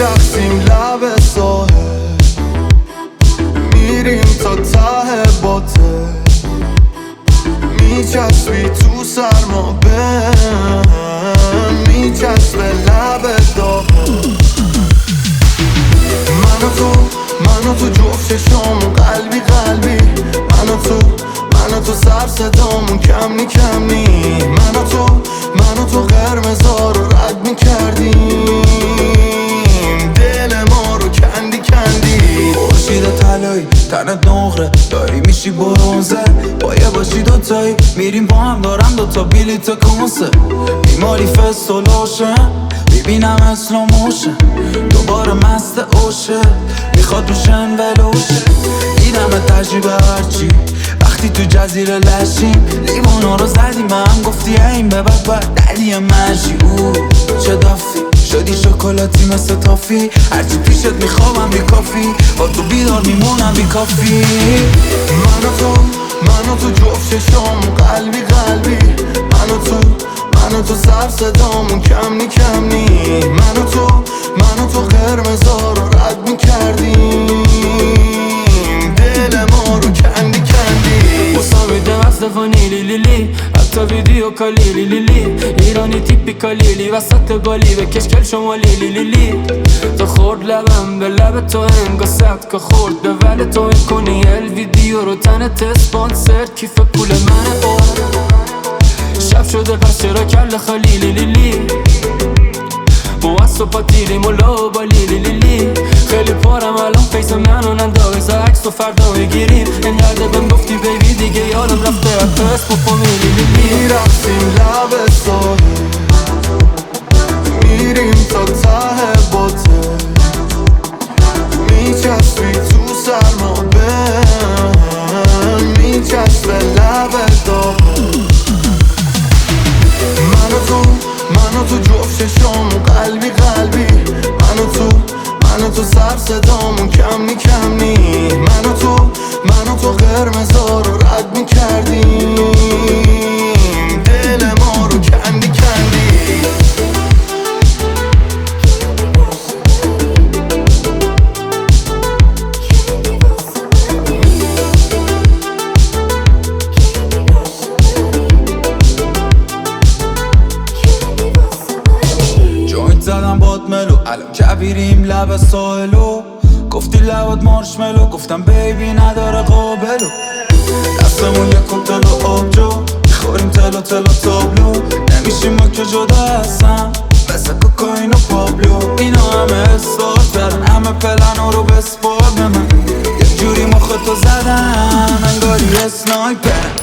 میرقصیم لب ساحل، میریم تا ته باطل، میچسبی تو سرما بهم، میچسبه لب داغم. من و تو جفت چشامون قلبی قلبی، من و تو سر صدامون کمی کمی، من و تو قرمزا رو رد میکردیم، دل ما رو کندی کندی. خورشید طلایی تنت نقره داری میشی برونزه، بایه باشی دوتایی میریم با هم، دارم دوتا بلیت کنسه، بیماری فستولوشن ببینم اسلو موشن، دوباره مست اوشه میخواد روشن ولوشه، دیدم تجربه هرچی وقتی تو جزیره لشیم، لیوانا رو زدیم به هم گفتی این به بعد دلی منشی. او چه دافی شدی شکلاتی مثل تافی، هرچی پیشت میخوابم بی کافی، با تو بیدار میمونم بی کافی. من و تو جفت چشامون قلبی قلبی، من و تو سر صدامون کمی کمی، من و تو قرمزا رو رد میکردیم، دل ما رو کندی کندی. مساویده مصطفانی لیلی، حتی ویدیو کالی لیلی، ایرانی تیپیکالی وسط بالی به کشکل شمالی لیلی. تو خورد لبم به لب تو انگا سبت که خورد به ول تو این کنی ویدیو رو تنت اسپانسر کیف پول منه. شب شده پس چرا کل خالی لیلی، موصف پاتیلی ملو با لیلی، خیلی پارم الان فیس منو ننداز عکس و فردا بگیریم، اینقدر بهم گفتی بیبی دیگه یادم رفته حتی اسم و فامیلی لیلی. میرقصیم لب ساحل، میریم تا ته باطل، میچسبی تو سرما بهم، میچسبه لب داغم. من و تو جفت چشامون قلبی قلبی، من و تو سر صدامون کمی کمی، من و تو قرمزا رو رد میکردیم، دل ما رو کندی کندی. زدم باد ملو الان کبیریم لب ساحلو، گفتی لبات مارشملو گفتم بیبی نداره قابلو، دستمون یک کوکتل و آبجو میخوریم تلو تابلو، نمیشیم ما که جدا هستم مثل کوکاین و پابلو، اینا همه استارت کردن همه پلن رو بسپار به من، یک جوری مخ تو زدم انگاری اسنایپر.